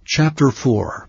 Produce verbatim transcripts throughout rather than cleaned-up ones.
Chapter four.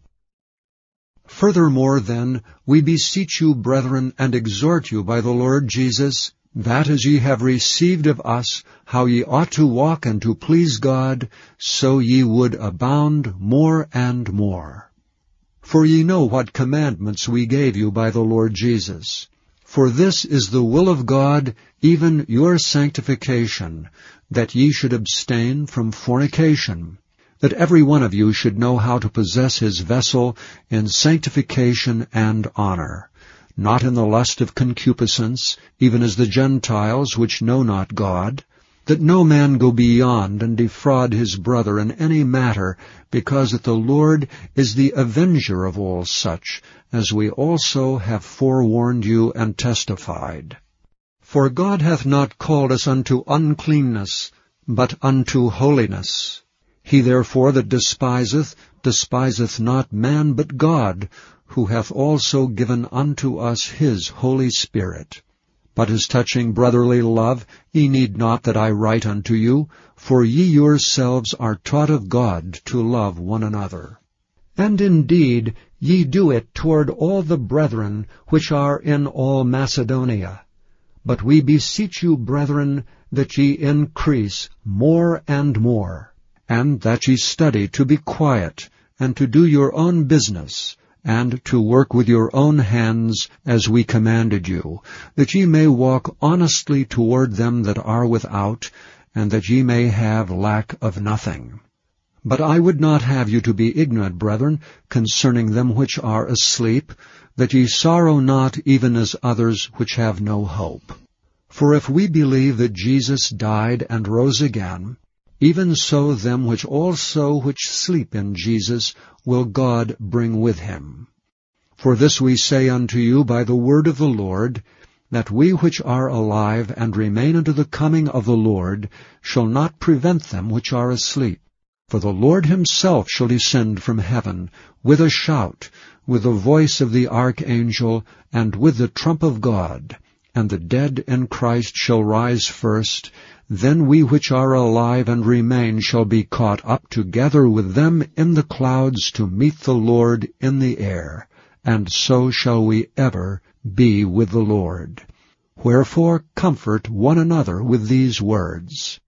Furthermore then, we beseech you, brethren, and exhort you by the Lord Jesus, that as ye have received of us how ye ought to walk and to please God, so ye would abound more and more. For ye know what commandments we gave you by the Lord Jesus. For this is the will of God, even your sanctification, that ye should abstain from fornication, that every one of you should know how to possess his vessel in sanctification and honor, not in the lust of concupiscence, even as the Gentiles which know not God, that no man go beyond and defraud his brother in any matter, because that the Lord is the avenger of all such, as we also have forewarned you and testified. For God hath not called us unto uncleanness, but unto holiness. He therefore that despiseth, despiseth not man but God, who hath also given unto us his Holy Spirit. But as touching brotherly love, ye need not that I write unto you, for ye yourselves are taught of God to love one another. And indeed ye do it toward all the brethren which are in all Macedonia. But we beseech you, brethren, that ye increase more and more, and that ye study to be quiet, and to do your own business, and to work with your own hands, as we commanded you, that ye may walk honestly toward them that are without, and that ye may have lack of nothing. But I would not have you to be ignorant, brethren, concerning them which are asleep, that ye sorrow not even as others which have no hope. For if we believe that Jesus died and rose again, even so them which also which sleep in Jesus will God bring with him. For this we say unto you by the word of the Lord, that we which are alive and remain unto the coming of the Lord shall not prevent them which are asleep. For the Lord himself shall descend from heaven with a shout, with the voice of the archangel, and with the trump of God, and the dead in Christ shall rise first. Then we which are alive and remain shall be caught up together with them in the clouds to meet the Lord in the air, and so shall we ever be with the Lord. Wherefore comfort one another with these words.